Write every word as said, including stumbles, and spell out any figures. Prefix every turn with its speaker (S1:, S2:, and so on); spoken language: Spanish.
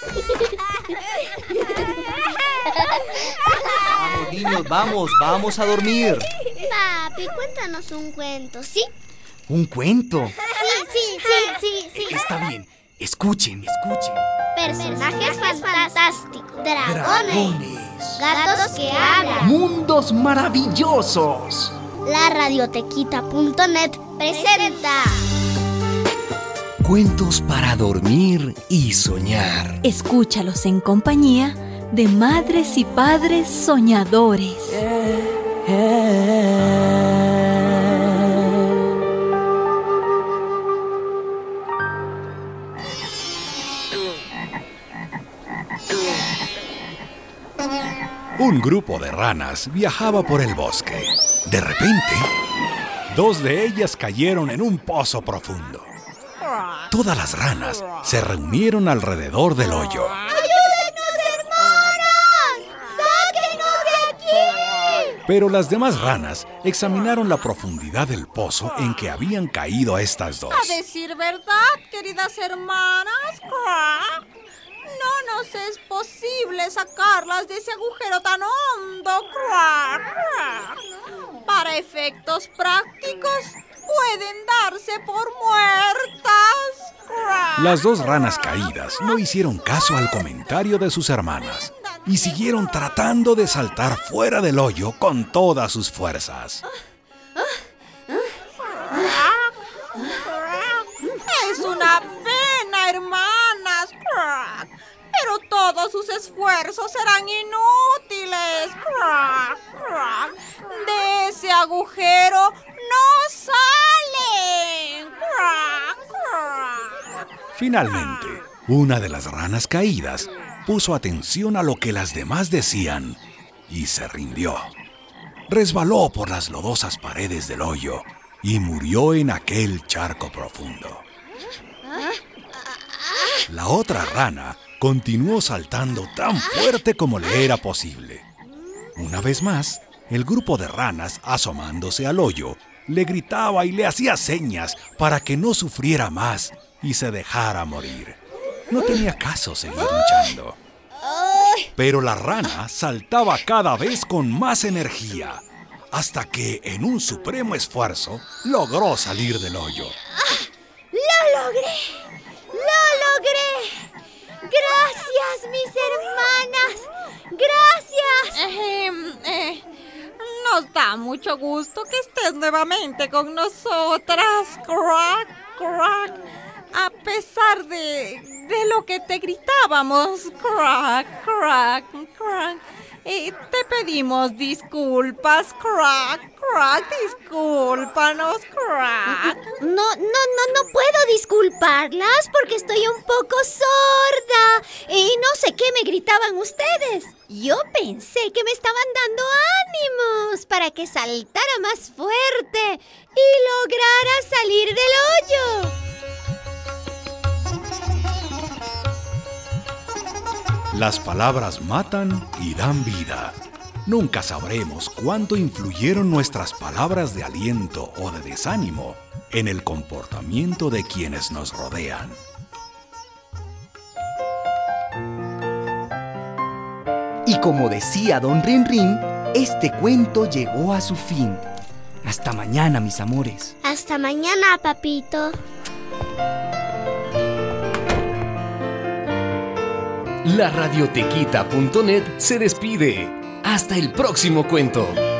S1: Vamos, niños, vamos, vamos a dormir.
S2: Papi, cuéntanos un cuento, ¿sí?
S1: ¿Un cuento?
S2: Sí, sí, sí, sí, sí.
S1: Está bien. Escuchen, escuchen.
S2: Personajes fantásticos. Dragones.
S1: Dragones.
S2: Gatos que hablan.
S1: Mundos maravillosos.
S2: La radiotequita punto net presenta
S1: Cuentos para dormir y soñar.
S3: Escúchalos en compañía de madres y padres soñadores.
S4: Un grupo de ranas viajaba por el bosque. De repente, dos de ellas cayeron en un pozo profundo. Todas las ranas se reunieron alrededor del hoyo.
S2: ¡Ayúdenos, hermanas! ¡Sáquenos de aquí!
S4: Pero las demás ranas examinaron la profundidad del pozo en que habían caído estas dos.
S5: A decir verdad, queridas hermanas, no nos es posible sacarlas de ese agujero tan hondo. Para efectos prácticos, pueden darse por muertas.
S4: Las dos ranas caídas no hicieron caso al comentario de sus hermanas y siguieron tratando de saltar fuera del hoyo con todas sus fuerzas.
S5: Es una pena, hermanas, pero todos sus esfuerzos serán inútiles. De ese agujero no salen.
S4: Finalmente, una de las ranas caídas puso atención a lo que las demás decían y se rindió. Resbaló por las lodosas paredes del hoyo y murió en aquel charco profundo. La otra rana continuó saltando tan fuerte como le era posible. Una vez más, el grupo de ranas, asomándose al hoyo, le gritaba y le hacía señas para que no sufriera más y se dejara morir. No tenía caso seguir luchando. Pero la rana saltaba cada vez con más energía, hasta que, en un supremo esfuerzo, logró salir del hoyo.
S2: ¡Lo logré! ¡Lo logré! ¡Gracias, mis hermanas! ¡Gracias!
S5: Eh, eh, nos da mucho gusto que estés nuevamente con nosotras, crack, crack. A pesar de, de lo que te gritábamos, crack, crack, crack. Eh, te pedimos disculpas, crack, crack, discúlpanos, crack.
S2: No, no, no, no puedo disculparlas porque estoy un poco sorda y no sé qué me gritaban ustedes. Yo pensé que me estaban dando ánimos para que saltara más fuerte y lograra salir del hoyo.
S4: Las palabras matan y dan vida. Nunca sabremos cuánto influyeron nuestras palabras de aliento o de desánimo en el comportamiento de quienes nos rodean.
S1: Y como decía Don Rin Rin, este cuento llegó a su fin. Hasta mañana, mis amores.
S2: Hasta mañana, papito.
S6: La radiotequita punto net se despide. Hasta el próximo cuento.